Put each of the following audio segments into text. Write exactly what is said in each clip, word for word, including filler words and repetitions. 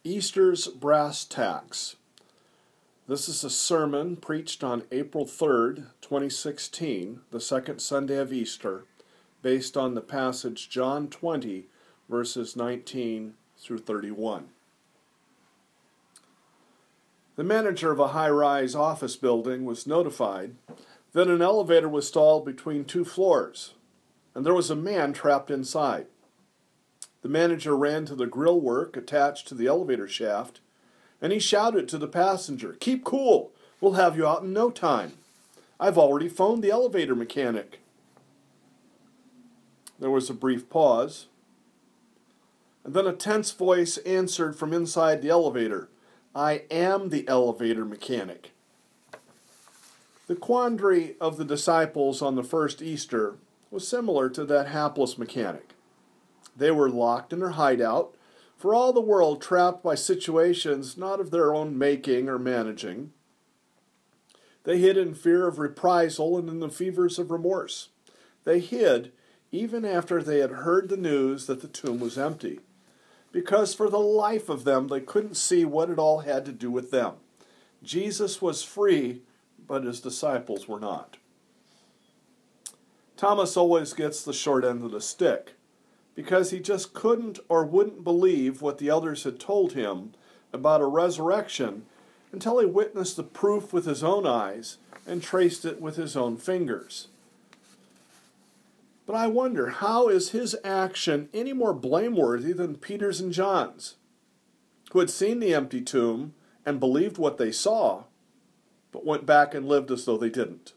Easter's Brass Tacks. This is a sermon preached on April third, twenty sixteen, the second Sunday of Easter, based on the passage John twenty, verses nineteen through thirty-one. The manager of a high-rise office building was notified that an elevator was stalled between two floors, and there was a man trapped inside. The manager ran to the grillwork attached to the elevator shaft, and he shouted to the passenger, "Keep cool, we'll have you out in no time. I've already phoned the elevator mechanic." There was a brief pause, and then a tense voice answered from inside the elevator, "I am the elevator mechanic." The quandary of the disciples on the first Easter was similar to that hapless mechanic. They were locked in their hideout, for all the world trapped by situations not of their own making or managing. They hid in fear of reprisal and in the fevers of remorse. They hid even after they had heard the news that the tomb was empty, because for the life of them they couldn't see what it all had to do with them. Jesus was free, but his disciples were not. Thomas always gets the short end of the stick, because he just couldn't or wouldn't believe what the others had told him about a resurrection until he witnessed the proof with his own eyes and traced it with his own fingers. But I wonder, how is his action any more blameworthy than Peter's and John's, who had seen the empty tomb and believed what they saw, but went back and lived as though they didn't?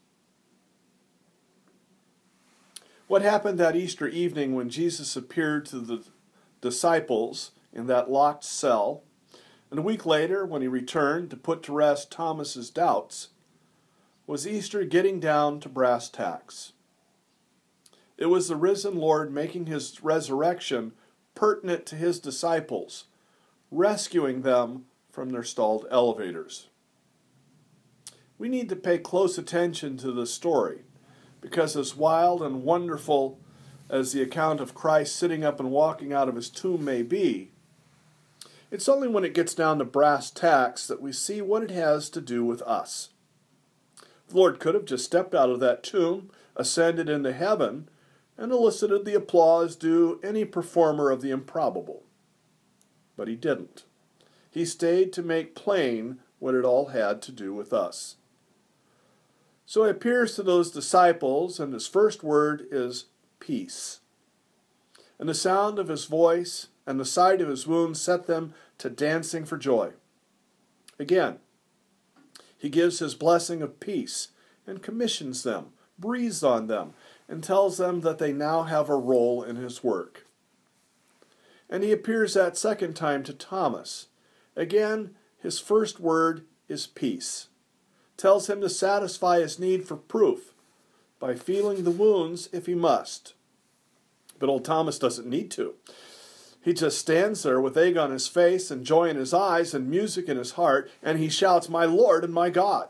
What happened that Easter evening when Jesus appeared to the disciples in that locked cell, and a week later when he returned to put to rest Thomas's doubts, was Easter getting down to brass tacks. It was the risen Lord making his resurrection pertinent to his disciples, rescuing them from their stalled elevators. We need to pay close attention to this story, because as wild and wonderful as the account of Christ sitting up and walking out of his tomb may be, it's only when it gets down to brass tacks that we see what it has to do with us. The Lord could have just stepped out of that tomb, ascended into heaven, and elicited the applause due any performer of the improbable. But he didn't. He stayed to make plain what it all had to do with us. So he appears to those disciples, and his first word is peace. And the sound of his voice and the sight of his wounds set them to dancing for joy. Again, he gives his blessing of peace and commissions them, breathes on them, and tells them that they now have a role in his work. And he appears that second time to Thomas. Again, his first word is peace. Tells him to satisfy his need for proof by feeling the wounds if he must. But old Thomas doesn't need to. He just stands there with egg on his face and joy in his eyes and music in his heart, and he shouts, "My Lord and my God."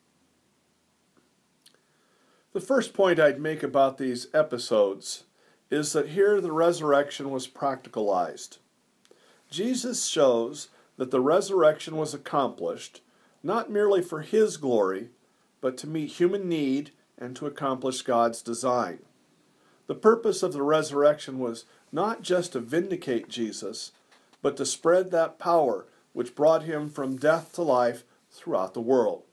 The first point I'd make about these episodes is that here the resurrection was practicalized. Jesus shows that the resurrection was accomplished not merely for his glory, but to meet human need and to accomplish God's design. The purpose of the resurrection was not just to vindicate Jesus, but to spread that power which brought him from death to life throughout the world.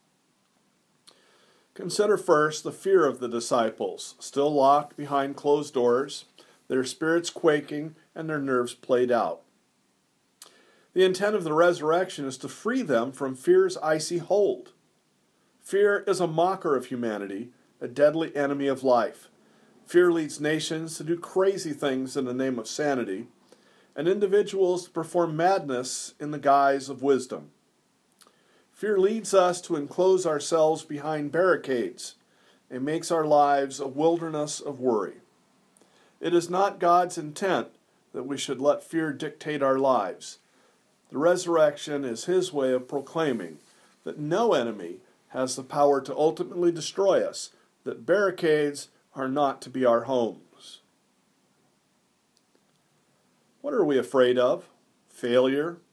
Consider first the fear of the disciples, still locked behind closed doors, their spirits quaking and their nerves played out. The intent of the resurrection is to free them from fear's icy hold. Fear is a mocker of humanity, a deadly enemy of life. Fear leads nations to do crazy things in the name of sanity, and individuals to perform madness in the guise of wisdom. Fear leads us to enclose ourselves behind barricades and makes our lives a wilderness of worry. It is not God's intent that we should let fear dictate our lives. The resurrection is his way of proclaiming that no enemy has the power to ultimately destroy us, that barricades are not to be our homes. What are we afraid of? Failure?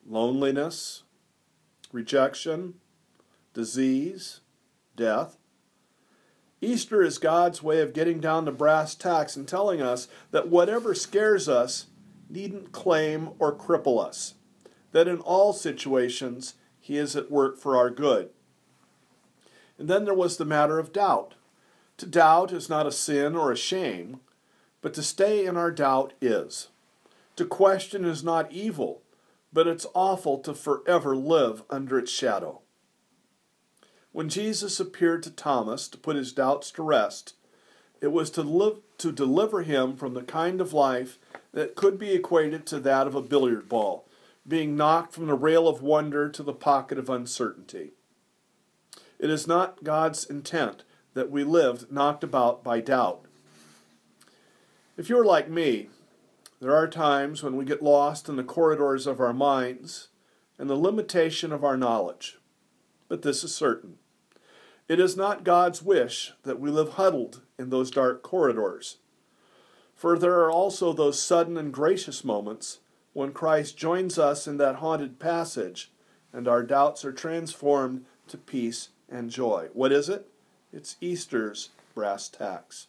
loneliness, rejection, disease, death. Easter is God's way of getting down to brass tacks and telling us that whatever scares us needn't claim or cripple us, that in all situations He is at work for our good. And then there was the matter of doubt. To doubt is not a sin or a shame, but to stay in our doubt is. To question is not evil, but it's awful to forever live under its shadow. When Jesus appeared to Thomas to put his doubts to rest, it was to, live, to deliver him from the kind of life that could be equated to that of a billiard ball, being knocked from the rail of wonder to the pocket of uncertainty. It is not God's intent that we live knocked about by doubt. If you're like me, there are times when we get lost in the corridors of our minds and the limitation of our knowledge. But this is certain. It is not God's wish that we live huddled in those dark corridors. For there are also those sudden and gracious moments when Christ joins us in that haunted passage and our doubts are transformed to peace and joy. What is it? It's Easter's brass tacks.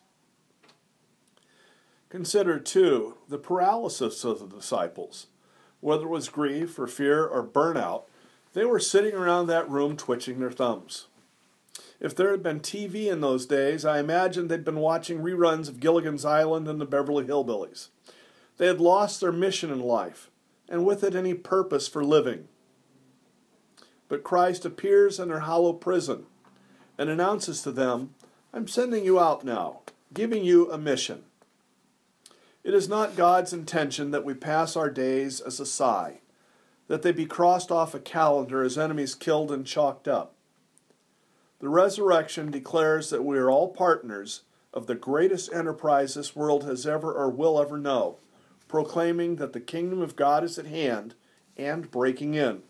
Consider, too, the paralysis of the disciples. Whether it was grief or fear or burnout, they were sitting around that room twitching their thumbs. If there had been T V in those days, I imagine they'd been watching reruns of Gilligan's Island and the Beverly Hillbillies. They had lost their mission in life, and with it any purpose for living. But Christ appears in their hollow prison and announces to them, I'm sending you out now, giving you a mission. It is not God's intention that we pass our days as a sigh, that they be crossed off a calendar as enemies killed and chalked up. The resurrection declares that we are all partners of the greatest enterprise this world has ever or will ever know, proclaiming that the kingdom of God is at hand and breaking in.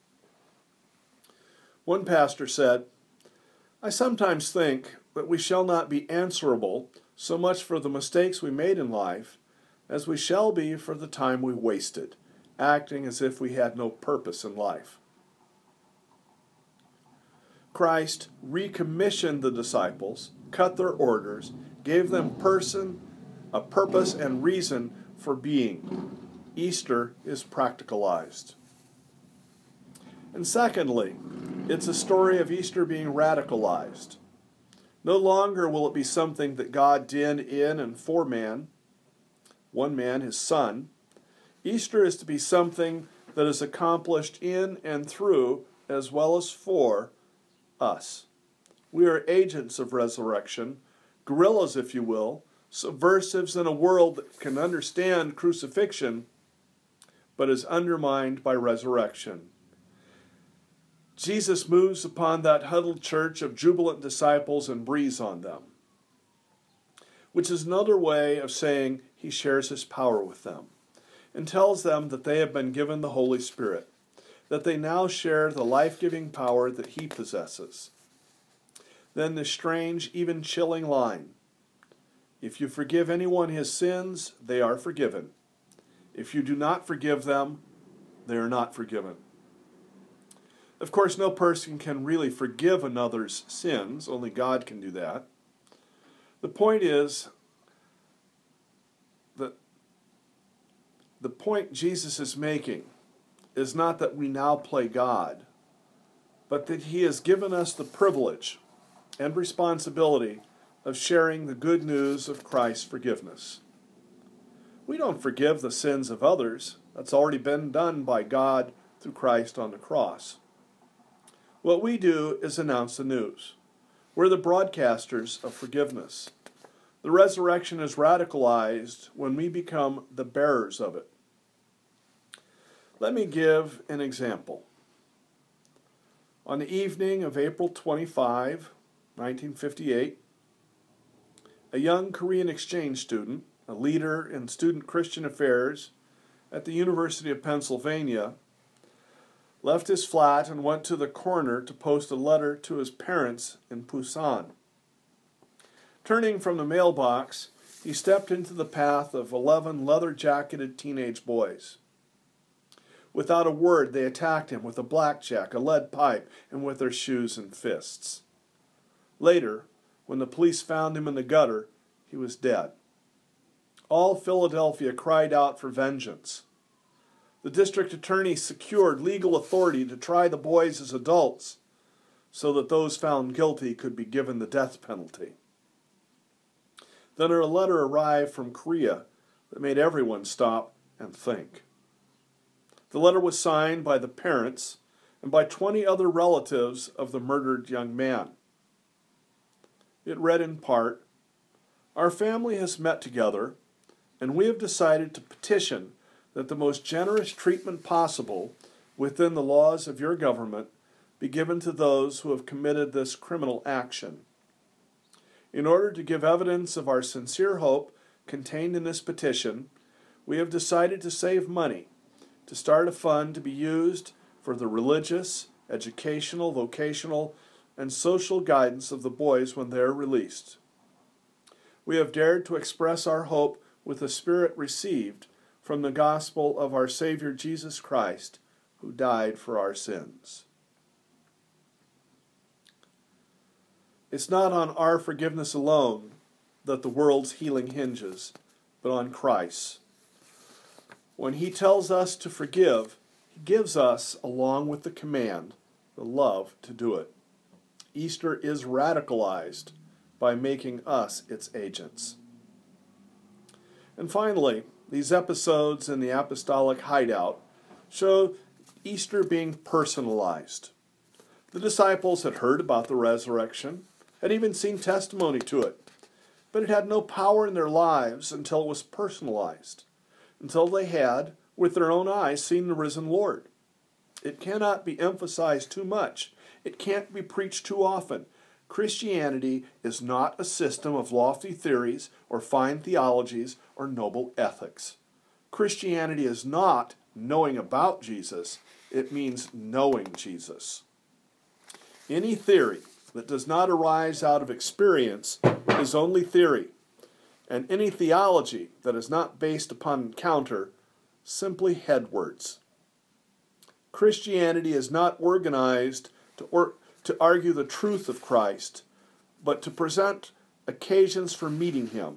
One pastor said, I sometimes think that we shall not be answerable so much for the mistakes we made in life as we shall be for the time we wasted, acting as if we had no purpose in life. Christ recommissioned the disciples, cut their orders, gave them person, a purpose and reason for being. Easter is practicalized. And secondly, it's a story of Easter being radicalized. No longer will it be something that God did in and for man, one man, his Son. Easter is to be something that is accomplished in and through, as well as for, us. We are agents of resurrection, guerrillas, if you will, subversives in a world that can understand crucifixion, but is undermined by resurrection. Jesus moves upon that huddled church of jubilant disciples and breathes on them, which is another way of saying he shares his power with them and tells them that they have been given the Holy Spirit, that they now share the life-giving power that he possesses. Then the strange, even chilling line, if you forgive anyone his sins, they are forgiven. If you do not forgive them, they are not forgiven. Of course, no person can really forgive another's sins. Only God can do that. The point is that the point Jesus is making is not that we now play God, but that he has given us the privilege and responsibility of sharing the good news of Christ's forgiveness. We don't forgive the sins of others. That's already been done by God through Christ on the cross. What we do is announce the news. We're the broadcasters of forgiveness. The resurrection is radicalized when we become the bearers of it. Let me give an example. On the evening of April twenty-fifth, nineteen fifty-eight, a young Korean exchange student, a leader in student Christian affairs at the University of Pennsylvania, left his flat and went to the corner to post a letter to his parents in Busan. Turning from the mailbox, he stepped into the path of eleven leather-jacketed teenage boys. Without a word, they attacked him with a blackjack, a lead pipe, and with their shoes and fists. Later, when the police found him in the gutter, he was dead. All Philadelphia cried out for vengeance. The district attorney secured legal authority to try the boys as adults so that those found guilty could be given the death penalty. Then a letter arrived from Korea that made everyone stop and think. The letter was signed by the parents and by twenty other relatives of the murdered young man. It read in part, "Our family has met together, and we have decided to petition that the most generous treatment possible within the laws of your government be given to those who have committed this criminal action. In order to give evidence of our sincere hope contained in this petition, we have decided to save money to start a fund to be used for the religious, educational, vocational, and social guidance of the boys when they are released. We have dared to express our hope with the spirit received from the gospel of our Savior Jesus Christ, who died for our sins." It's not on our forgiveness alone that the world's healing hinges, but on Christ. When he tells us to forgive, he gives us, along with the command, the love to do it. Easter is radicalized by making us its agents. And finally, these episodes in the apostolic hideout show Easter being personalized. The disciples had heard about the resurrection, had even seen testimony to it, but it had no power in their lives until it was personalized, until they had, with their own eyes, seen the risen Lord. It cannot be emphasized too much. It can't be preached too often. Christianity is not a system of lofty theories or fine theologies or noble ethics. Christianity is not knowing about Jesus. It means knowing Jesus. Any theory that does not arise out of experience is only theory, and any theology that is not based upon encounter simply headwords. Christianity is not organized to, or, to argue the truth of Christ, but to present occasions for meeting him.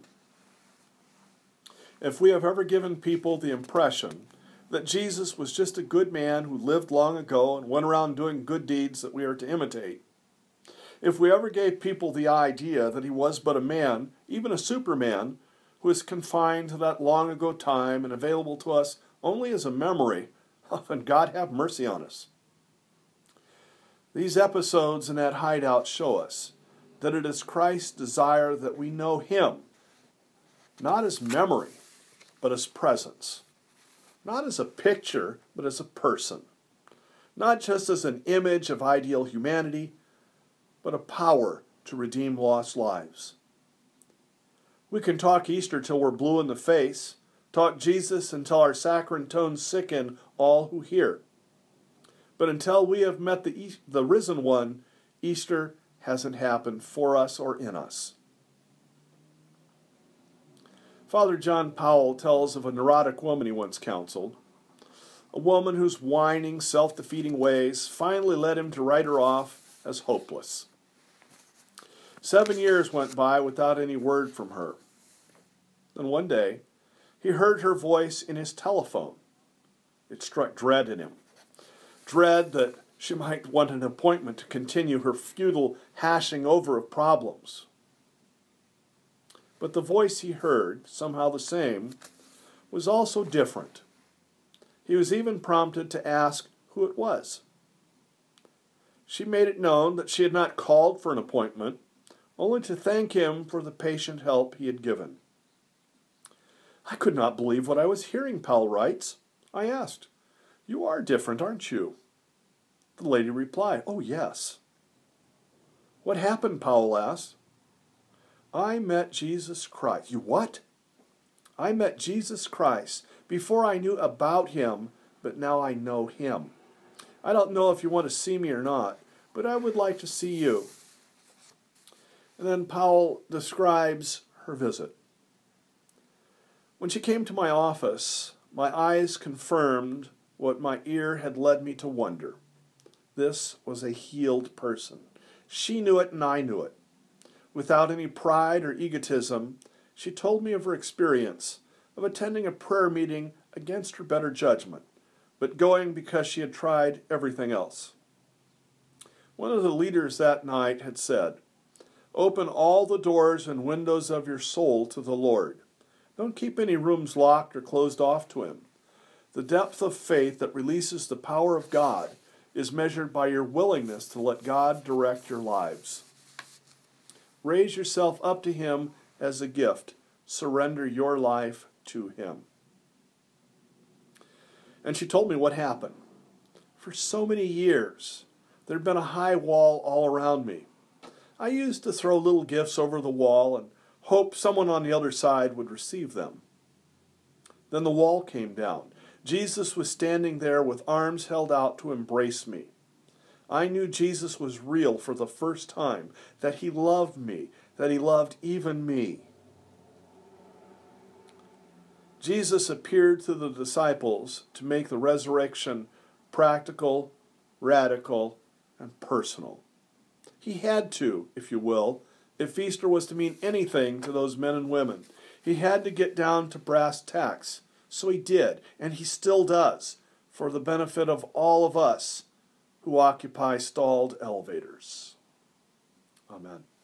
If we have ever given people the impression that Jesus was just a good man who lived long ago and went around doing good deeds that we are to imitate, if we ever gave people the idea that he was but a man, even a superman, who is confined to that long ago time and available to us only as a memory, then God have mercy on us. These episodes in that hideout show us that it is Christ's desire that we know him, not as memory, but as presence. Not as a picture, but as a person. Not just as an image of ideal humanity, but a power to redeem lost lives. We can talk Easter till we're blue in the face, talk Jesus until our saccharine tones sicken all who hear. But until we have met the, the risen one, Easter hasn't happened for us or in us. Father John Powell tells of a neurotic woman he once counseled, a woman whose whining, self-defeating ways finally led him to write her off as hopeless. Seven years went by without any word from her. Then one day, he heard her voice in his telephone. It struck dread in him. Dread that she might want an appointment to continue her futile hashing over of problems. But the voice he heard, somehow the same, was also different. He was even prompted to ask who it was. She made it known that she had not called for an appointment, only to thank him for the patient help he had given. I could not believe what I was hearing, Powell writes. I asked, "You are different, aren't you?" The lady replied, "Oh, yes." "What happened?" Powell asked. "I met Jesus Christ." "You what?" "I met Jesus Christ. Before I knew about him, but now I know him. I don't know if you want to see me or not, but I would like to see you." And then Powell describes her visit. "When she came to my office, my eyes confirmed what my ear had led me to wonder. This was a healed person. She knew it and I knew it. Without any pride or egotism, she told me of her experience of attending a prayer meeting against her better judgment, but going because she had tried everything else. One of the leaders that night had said, "Open all the doors and windows of your soul to the Lord. Don't keep any rooms locked or closed off to Him. The depth of faith that releases the power of God is measured by your willingness to let God direct your lives. Raise yourself up to Him as a gift. Surrender your life to Him." And she told me what happened. For so many years, there had been a high wall all around me. I used to throw little gifts over the wall and hope someone on the other side would receive them. Then the wall came down. Jesus was standing there with arms held out to embrace me. I knew Jesus was real for the first time, that He loved me, that He loved even me. Jesus appeared to the disciples to make the resurrection practical, radical, and personal. He had to, if you will, if Easter was to mean anything to those men and women. He had to get down to brass tacks. So He did, and He still does, for the benefit of all of us who occupy stalled elevators. Amen.